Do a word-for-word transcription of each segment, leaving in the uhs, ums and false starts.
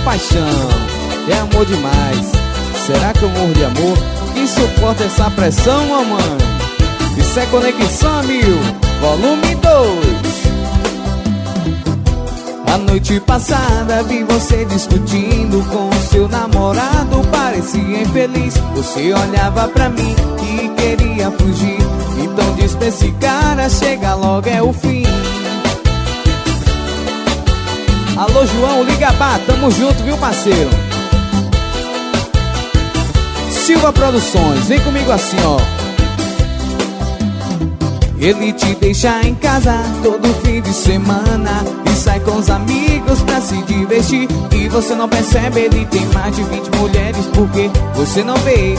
paixão, é amor demais. Será que eu morro de amor? Quem suporta essa pressão, mamãe? Isso é Conexão Mil, volume dois. A noite passada vi você discutindo com o seu namorado, parecia infeliz. Você olhava pra mim e queria fugir. Então diz pra esse cara, chega logo, é o fim. Alô João, liga pá, tamo junto, viu parceiro? Silva Produções, vem comigo assim, ó. Ele te deixa em casa todo fim de semana e sai com os amigos pra se divertir. E você não percebe, ele tem mais de vinte mulheres porque você não vê.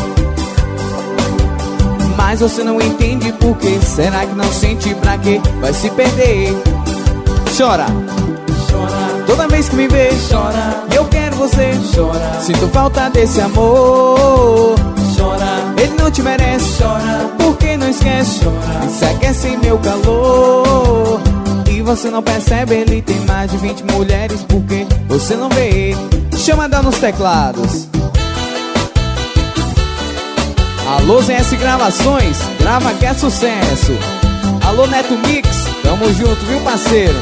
Mas você não entende por quê. Será que não sente pra quê? Vai se perder. Chora, chora, toda vez que me vê, chora. E eu quero você, chora. Sinto falta desse amor, chora. Ele não te merece, chora. Por que não esquece, chora. Se aquece em meu calor. E você não percebe, ele tem mais de vinte mulheres porque você não vê. Chama dar nos teclados. Alô Z S Gravações, grava que é sucesso. Alô Neto Mix, tamo junto, viu parceiro?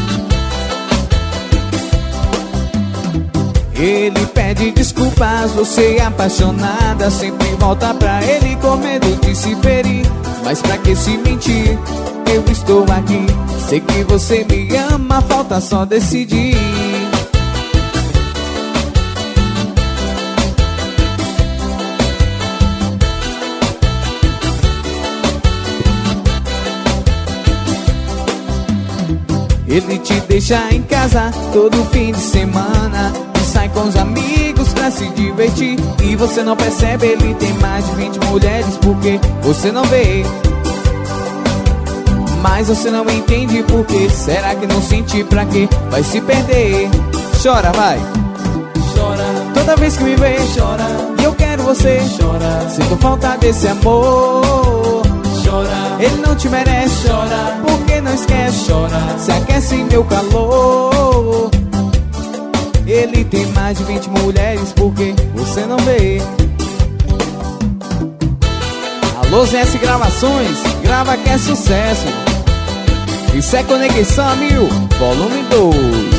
Ele pede desculpas, você é apaixonada, sempre volta pra ele com medo de se ferir. Mas pra que se mentir, eu estou aqui. Sei que você me ama, falta só decidir. Ele te deixa em casa todo fim de semana e sai com os amigos pra se divertir. E você não percebe, ele tem mais de vinte mulheres porque você não vê. Mas você não entende por quê. Será que não sente pra quê? Vai se perder. Chora, vai. Chora, toda vez que me vê, chora. E eu quero você, chora. Sinto falta desse amor, chora. Ele não te merece, chora. Por que não esquece, chora. Se aquece em meu calor. Ele tem mais de vinte mulheres porque você não vê. Alô Z S Gravações, grava que é sucesso. Isso é Conexão Mil, volume dois.